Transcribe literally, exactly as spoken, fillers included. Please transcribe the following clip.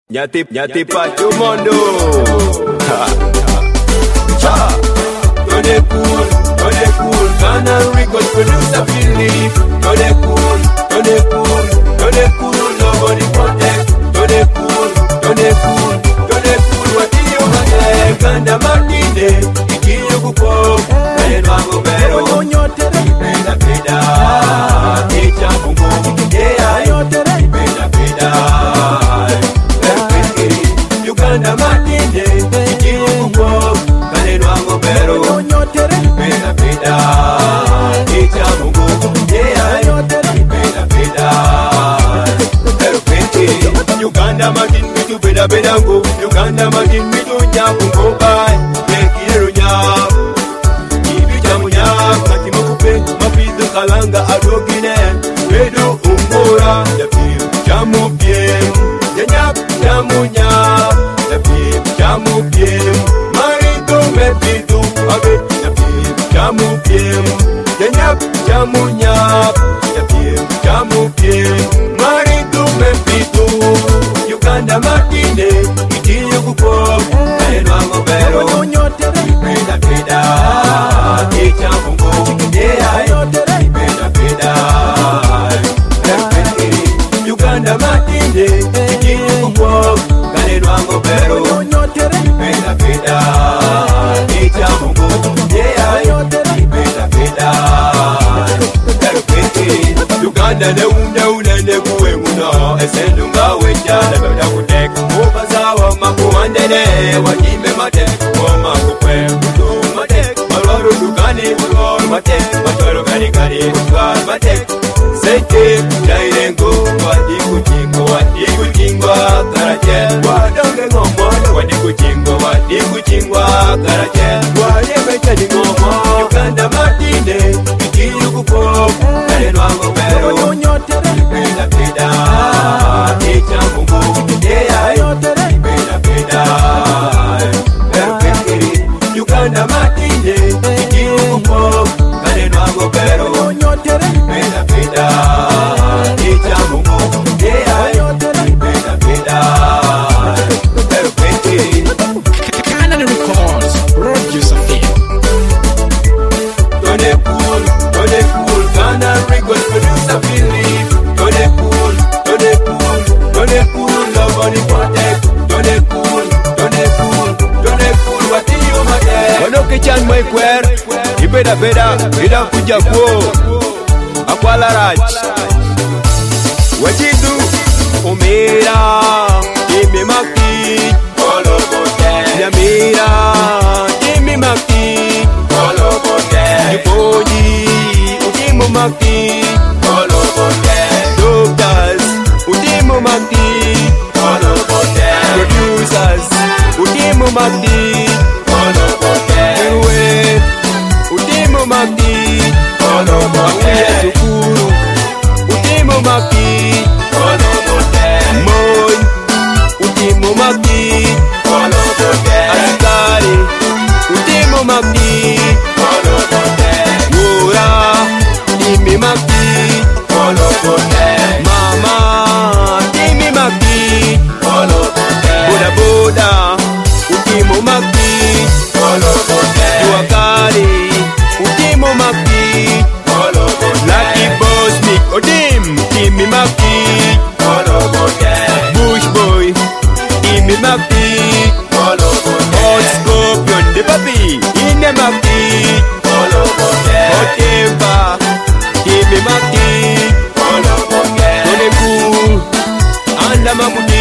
Nyati, nyati pa tout le monde. On est cool, on est cool. Ghana Records producer Philippe. On est cool, on est cool, on est cool. Nobody protect. On est cool, on est cool, on est cool. What do you want? Kanda Martine, ikiyo kupo. Kale nwango bero. Peda peda, techa bungo. Yeah, peda peda. Uganda Martine, ikiyo kupo. Kale nwango bero. Peda peda, techa bungo. Yeah, peda peda. Pero pete, Uganda Martine mitu peda peda ngo. Uganda Martine mitu nyaku ngo bai. Nekiro nyaku. Mapido kalanga adogine Bedo umbora Yapiru jamu piem Yanyap jamu nyap Yapiru jamu piem Marido mepidu Age Yapiru jamu piem Yanyap jamu nyap Yapiru jamu piem Marido mepidu Uganda Martine Ikiyo kupo Kale nwango bero Peda peda Techa bungo Uganda Martine, ikiyo kupo, kale nwango bero. Peda peda, techa bungo. Yeah, peda peda. Pero pete, Uganda ne una una ne kuwe muna. Esendo ngawe jana bada kutek. Obazawa makuandene, wajime matek. Oma kupe, kutu matek. Malwaru dukani, malwaru matek. Matoro gani gani, malwaru matek. Sete, jairengo, wadi kuchingo, wadi kuchingwa, karache. Wadonge ngomo, wadi kuchingo, wadi kuchingwa, karache. Wadi mechani ngomo, Uganda Martine, ikiyo kupo, kale nwango bero. Peda peda, techa bungo, yeah, peda peda. Pero pekiri, Uganda Martine, ikiyo kupo, kale nwango bero. Peda peda, techa bungo, yeah, peda peda. Pero pekiri, Ghana Records, producer Phil. on est cool, on est cool. Ghana Records producer Philippe. On est cool, on est cool, on est cool. Nobody protect. On est cool, on est cool, on est cool. What do you want? Wanoke chan mwe kwer, ipeda peda, ida kuja kuo. Akwala raj. Wajidu, umira, ime maki. Kolo bote. Nyamira, ime maki. Kolo bote. Yupoji, udimu maki. Kolo bote. Doctors, udimu maki. Kolo bote. Producers, udimu maki. Kolo bote. Ewe, udimu maki. Kolo bote. Sukuru, udimu maki. Kolo bote. Moy, udimu maki. Kolo bote. Askari, udimu maki. Kolo bote. Wura, imi maki. Kolo bote. Mama, imi maki. Kolo bote. Boda boda, udimu maki. Kolo bote. Juakari, udimu maki. Kolo bote. Lucky boss me, odim, imi maki. Kolo bote. Bush boy, imi maki. Kolo bote. Hot scorpion, the papi, ine maki. Kolo bote. Hot temper, imi maki. Kolo bote. Kone cool, anda mamuti.